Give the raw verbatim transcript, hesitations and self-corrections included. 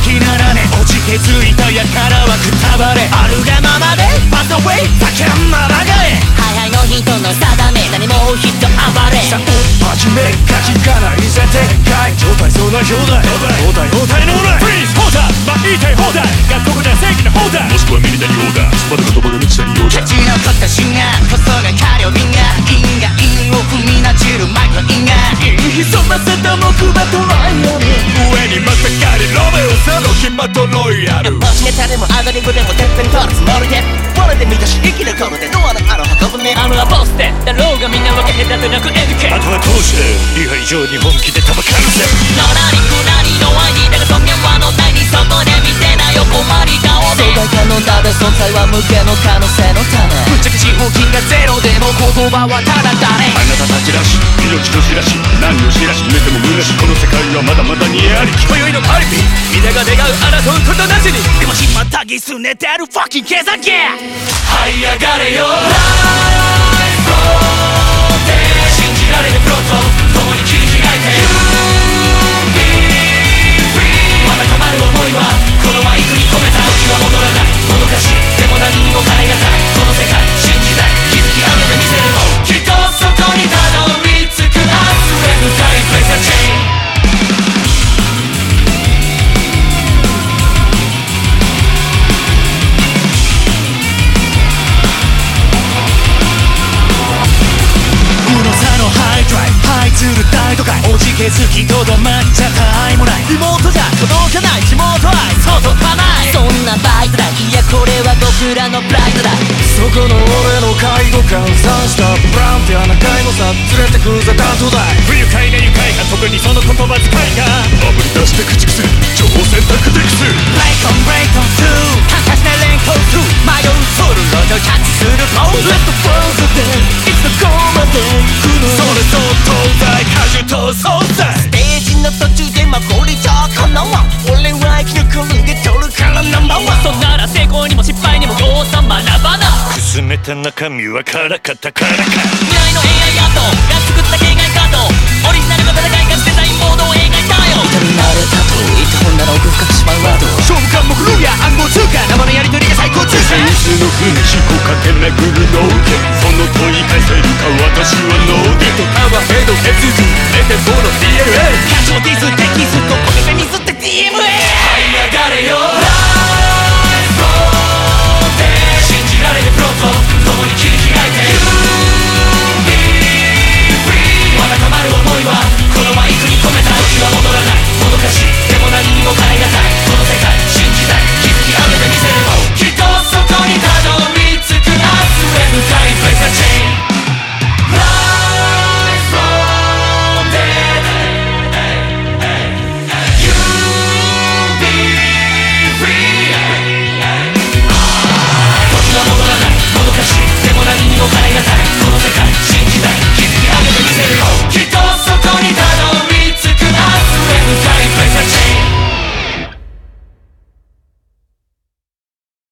気ならね落ちてついたやからはくたばれあるがままでパスウェイ叫んまらがえハイハイの人の定め何も人暴れさあ真面目か聞かないぜでかい状態そうな表題放題放題のオーライフリーズ放題まあ言いたい放題がここでは正義の放題もしくはミリタリーオーダースパル言葉が満ちた利用だ勝ち残った瞬間こそが過量敏が因が因を踏みなじるマイクロ因が潜ませた木馬トライアル上にまたがりロメオさの暇とロイヤルもしネタでもアドリブでもてっぺん取るつもりで我で満たし生きることでドアのあの運ぶねあのアポステだろうがみんな分け隔てなくエデュケあとは通してリハ以上に本気で戦うぜのらりくらりのワイニーだが尊厳はのないにそこで見てなよ困り顔で壮大感のただ存在は無限の可能性のためぶっちゃけ資本金がゼロでも言葉はただだねあなたたちらしい命としらし何をしらし寝ても虚しこの世界はまだまだ煮えありき今宵のパリピ皆が願う争うことなしにでもしまったぎすねてるファッキン毛先這い上がれよライフローテ信じられるプロと共に切り開いて You be free まだ止まる想いはこのマイクに込めた時は戻らないもどかしいでも何にも変えがたいこの世界信じたい気づき合うので見せるもきっとそこにたどり着く明日へ向かい Break the chainする大都会おじけづきとどまっちゃた愛もない妹じゃ届かない地元愛届かないそんなバイトだいやこれは僕らのプライドだそこの俺の介護官さんしたブランティアな介護さ連れてくぜ担当だ不愉快な愉快が特にその言葉遣いがあぶり出して駆逐する情報選択できする Break on break on through 簡単な連行 through 迷うソウルロードキャッチするポーズ Let the world today いつどこまで行くのそれと東西果樹と総裁ステージの途中でまこりちゃかなわ俺は生き残るで取るからナンバーワンそんなら成功にも失敗にも要素学ばなくすめた中身はからかたからか未来の エーアイ アートが作った形骸カードオリジナルの戦いがデザインモードを描いたよ痛み慣れたと言った本なら奥深くしまうワード勝負感目論や暗号通貨生のやり取りが最高通貨いつの風に思考かけ巡るの受けその問いが